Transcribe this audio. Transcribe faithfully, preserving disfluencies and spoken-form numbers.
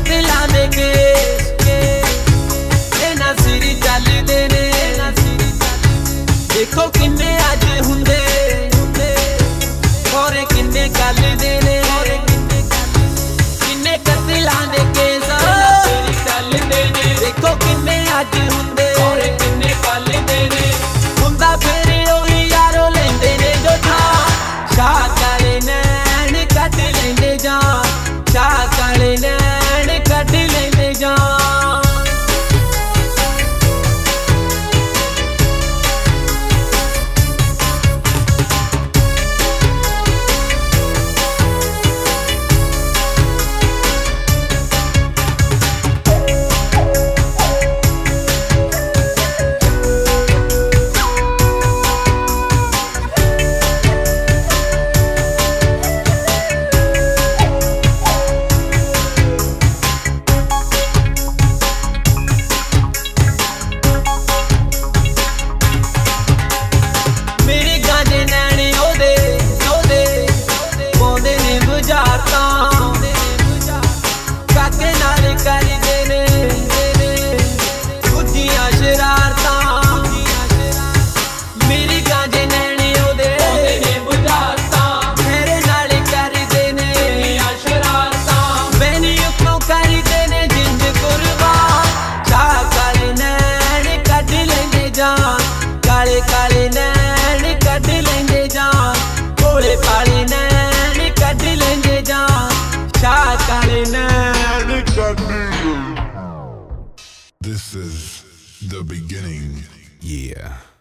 ਕਤਲਾਂ ਦੇ ਕੇਸ ਇਹਨਾਂ ਸਿਰੀ ਚੱਲਦੇ ਨੇ ਦੇਖੋ ਕਿੰਨੇ ਅੱਜ ਹੁੰਦੇ ਹੋਰੇ ਕਿੰਨੇ ਕੱਲਦੇ ਨੇ ਕਿੰਨੇ ਕਤਲਾਂ ਦੇ ਕੇਸ ਸਿਰੀ ਚੱਲਦੇ ਨੇ ਦੇਖੋ ਕਿੰਨੇ ਅੱਜ ਹੁੰਦੇ ਹੋਰੇ ਕਿੰਨੇ ਕੱਲਦੇ ਨੇ ਹੁੰਦਾ ਫਿਰ ਉਹੀ ਯਾਰੋ ਲੈਂਦੇ ਨੇ ਜੋ ਥਾਂ ਸ਼ਾਹ ਕਾਲੇ ਨੈਣ ਕੱਢ ਲੈਂਦੇ ਜਾਂ ਸ਼ਾਹ ਕਾਲੇ ਨੈਣ ਕੱਢ ਲੈਂਦੇ ਜਾਂ ਕਾਕੇ ਨਾਲ ਕਰਦੇ ਨੇ ਦੂਜੀਆਂ ਸ਼ਰਾਰਤਾਂ ਮੇਰੀ ਗਾਂਜੇ ਨੈਣੇ ਉਹਦੇ ਨੇ ਬੁਝਾਰਤਾਂ ਮੇਰੇ ਨਾਲ ਕਰਦੇ ਨੇ ਸ਼ਰਾਰਤਾਂ ਬੈਨੀ ਉੱਤੋਂ ਕਰਦੇ ਨੇ ਜਿੰਦ ਕੁਰਬਾਨ ਸ਼ਾਹ ਕਾਲੇ ਨੈਣ ਕੱਢ ਲੈਂਦੇ ਜਾਂ ਕਾਲੇ ਕਾਲੇ ਨੈਣ ਕੱਢ ਲੈਂਦੇ ਜਾਂ ਭੋਲੇ ਭਾਲੇ ਨੈਣ ਕੱਢ ਲੈਂਦੇ ਜਾਂ ਸ਼ਾਹ ਕਾਲੇ ਨੈਣ। This is the beginning. Yeah.